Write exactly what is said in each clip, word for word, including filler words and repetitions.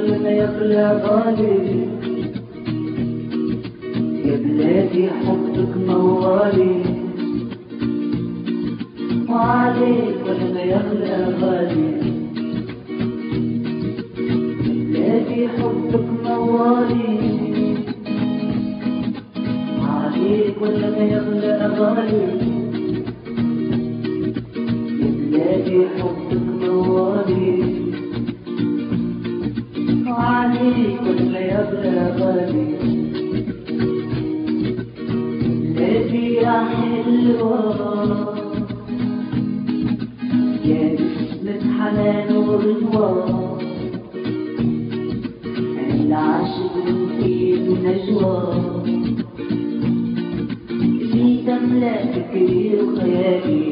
كل ما يغلى غالي، يا بلادي حبك موالي، وعليك كل ما يغلى غالي، يا بلادي حبك موالي، عليك كل ما يغلى غالي، يا بلادي حبك موالي، وعليك كل ما يغلى غالي. بلادي يا حلوة يا نسمة حنان ورضوان، العاشق فيه النجوى اللي تملأ فكري وخيالي.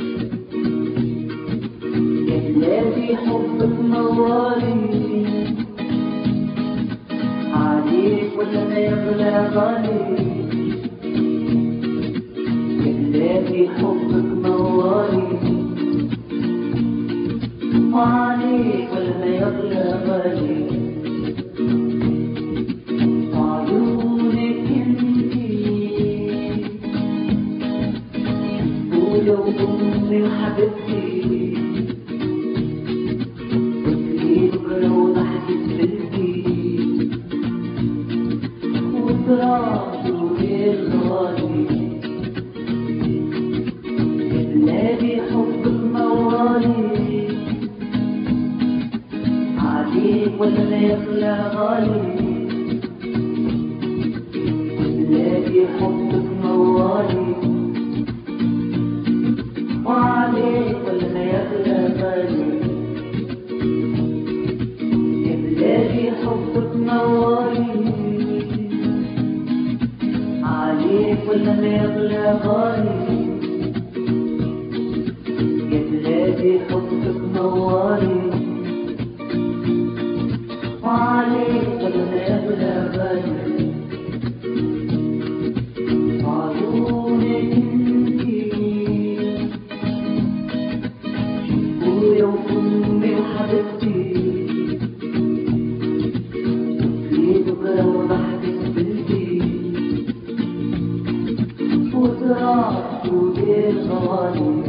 يا بلادي حبك موالي، عليك كل ما يغلى غالي، يا بلادي حبك موالي، وعليك كل ما يغلى غالي. وعيونك انتي ولو امي وحبيبتي، وتجي بكره وضحكت بنتي، وتراضوا بالغالي. يا بلادي حبك موالي، عليك ولا ما يغلى غالي، يا بلادي حبك موالي، وعليك ولا ما يغلى غالي. يا بلادي حبك موالي، عليك ولا ما يغلى غالي، يا بلادي حبك موالي، وعليك ولا ما يغلى غالي. عيونك انتي ابويا وامي وحبيبتي، وتجي بكره وضحكت بنتي، وتراضوا بالغالي.